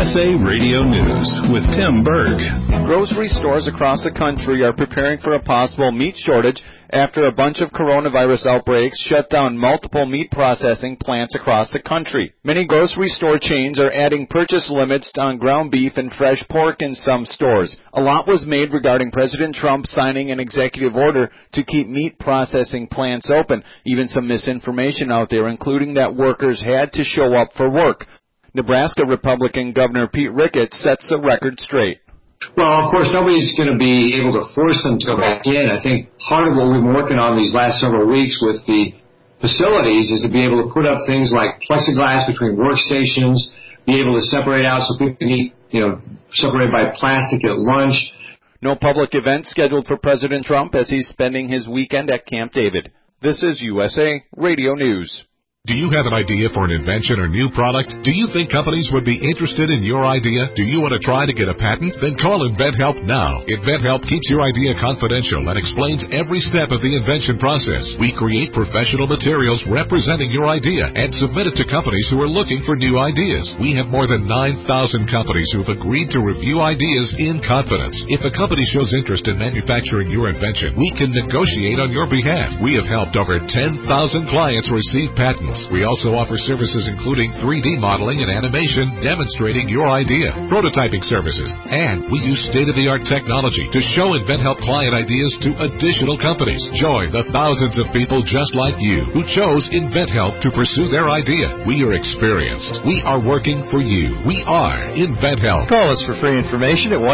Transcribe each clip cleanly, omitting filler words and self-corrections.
USA Radio News with Tim Berg. Grocery stores across the country are preparing for a possible meat shortage after a bunch of coronavirus outbreaks shut down multiple meat processing plants across the country. Many grocery store chains are adding purchase limits on ground beef and fresh pork in some stores. A lot was made regarding President Trump signing an executive order to keep meat processing plants open. Even some misinformation out there, including that workers had to show up for work. Nebraska Republican Governor Pete Ricketts sets the record straight. Well, of course, nobody's going to be able to force them to go back in. I think part of what we've been working on these last several weeks with the facilities is to be able to put up things like plexiglass between workstations, be able to separate out so people can eat, separated by plastic at lunch. No public events scheduled for President Trump as he's spending his weekend at Camp David. This is USA Radio News. Do you have an idea for an invention or new product? Do you think companies would be interested in your idea? Do you want to try to get a patent? Then call InventHelp now. InventHelp keeps your idea confidential and explains every step of the invention process. We create professional materials representing your idea and submit it to companies who are looking for new ideas. We have more than 9,000 companies who have agreed to review ideas in confidence. If a company shows interest in manufacturing your invention, we can negotiate on your behalf. We have helped over 10,000 clients receive patents. We also offer services including 3D modeling and animation demonstrating your idea, prototyping services, and we use state-of-the-art technology to show InventHelp client ideas to additional companies. Join the thousands of people just like you who chose InventHelp to pursue their idea. We are experienced. We are working for you. We are InventHelp. Call us for free information at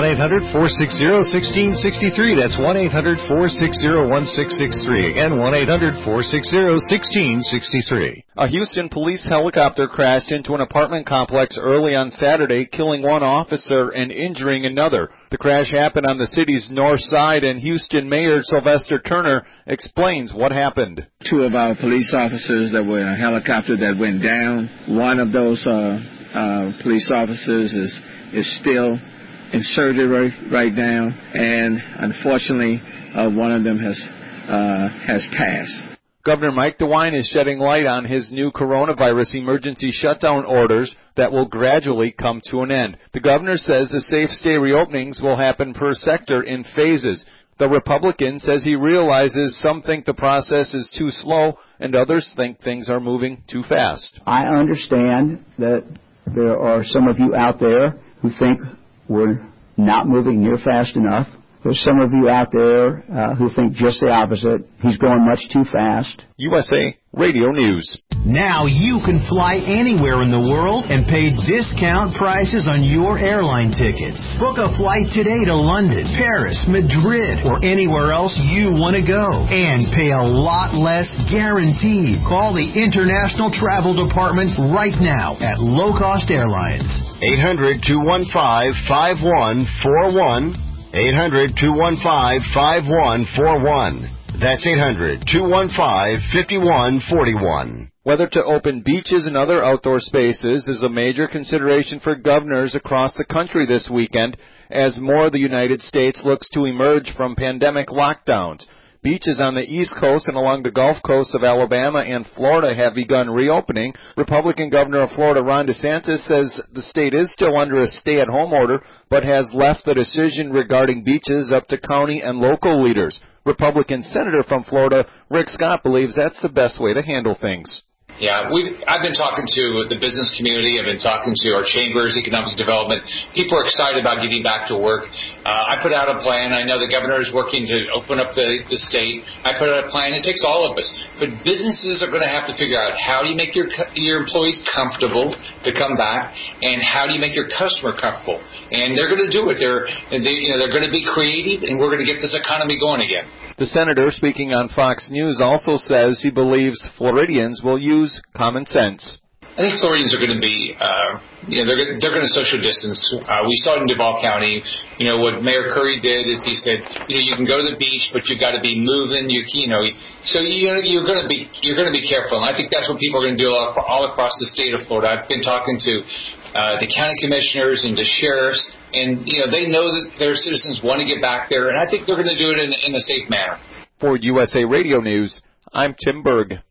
1-800-460-1663. That's 1-800-460-1663. Again, 1-800-460-1663. A Houston police helicopter crashed into an apartment complex early on Saturday, killing one officer and injuring another. The crash happened on the city's north side, and Houston Mayor Sylvester Turner explains what happened. Two of our police officers that were in a helicopter that went down. One of those police officers is still inserted right now, and unfortunately, one of them has passed. Governor Mike DeWine is shedding light on his new coronavirus emergency shutdown orders that will gradually come to an end. The governor says the safe stay reopenings will happen per sector in phases. The Republican says he realizes some think the process is too slow and others think things are moving too fast. I understand that there are some of you out there who think we're not moving near fast enough. There's some of you out there who think just the opposite. He's going much too fast. USA Radio News. Now you can fly anywhere in the world and pay discount prices on your airline tickets. Book a flight today to London, Paris, Madrid, or anywhere else you want to go. And pay a lot less guaranteed. Call the International Travel Department right now at Low Cost Airlines. 800-215-5141. 800-215-5141. That's 800-215-5141. Whether to open beaches and other outdoor spaces is a major consideration for governors across the country this weekend as more of the United States looks to emerge from pandemic lockdowns. Beaches on the East Coast and along the Gulf Coast of Alabama and Florida have begun reopening. Republican Governor of Florida Ron DeSantis says the state is still under a stay-at-home order, but has left the decision regarding beaches up to county and local leaders. Republican Senator from Florida Rick Scott believes that's the best way to handle things. Yeah, I've been talking to the business community. I've been talking to our chambers, economic development. People are excited about getting back to work. I put out a plan. I know the governor is working to open up the state. I put out a plan. It takes all of us. But businesses are going to have to figure out how do you make your employees comfortable to come back, and how do you make your customer comfortable. And they're going to do it. They're going to be creative, and we're going to get this economy going again. The senator, speaking on Fox News, also says he believes Floridians will use common sense. I think Floridians are going to be, they're going to social distance. We saw it in Duval County. What Mayor Curry did is he said, you can go to the beach, but you got to be moving. So you're going to be careful. And I think that's what people are going to do all across the state of Florida. I've been talking to the county commissioners and the sheriffs, and they know that their citizens want to get back there, and I think they're going to do it in a safe manner. For USA Radio News, I'm Tim Berg.